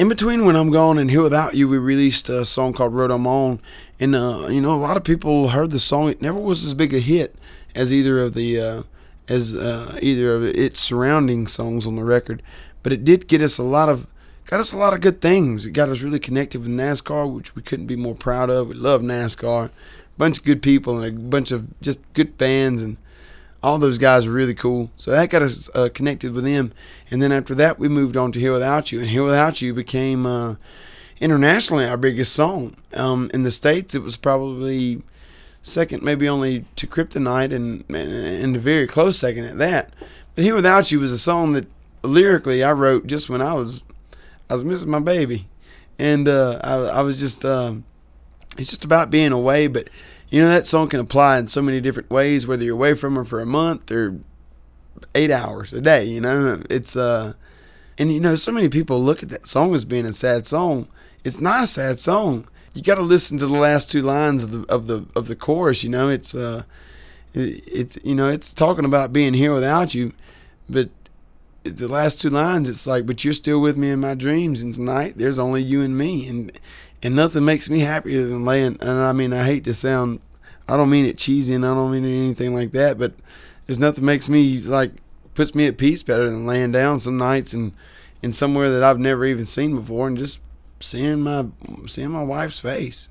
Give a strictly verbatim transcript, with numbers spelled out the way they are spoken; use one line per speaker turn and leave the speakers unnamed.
in between When I'm Gone and Here Without You, we released a song called Road I'm On. And, uh, you know, a lot of people heard the song. It never was as big a hit as either of the, uh, as uh, either of its surrounding songs on the record. But it did get us a lot of, got us a lot of good things. It got us really connected with NASCAR, which we couldn't be more proud of. We love NASCAR. A bunch of good people and a bunch of just good fans, and all those guys were really cool. So that got us uh, connected with them. And then after that, we moved on to Here Without You. And Here Without You became uh, internationally our biggest song. Um, in the States, it was probably second, maybe only to Kryptonite, and, and, and a very close second at that. But Here Without You was a song that lyrically I wrote just when I was I was missing my baby. And uh, I, I was just, um, it's just about being away. But, you know, that song can apply in so many different ways, whether you're away from her for a month or eight hours a day, you know. It's, uh, and, you know, so many people look at that song as being a sad song. It's not a sad song. You got to listen to the last two lines of the of the of the chorus. You know, it's uh, it, it's you know, it's talking about being here without you, but the last two lines, it's like, but you're still with me in my dreams, and tonight there's only you and me, and and nothing makes me happier than laying. And I mean, I hate to sound, I don't mean it cheesy, and I don't mean it anything like that, but there's nothing makes me like puts me at peace better than laying down some nights and in somewhere that I've never even seen before, and just seeing my seeing my wife's face.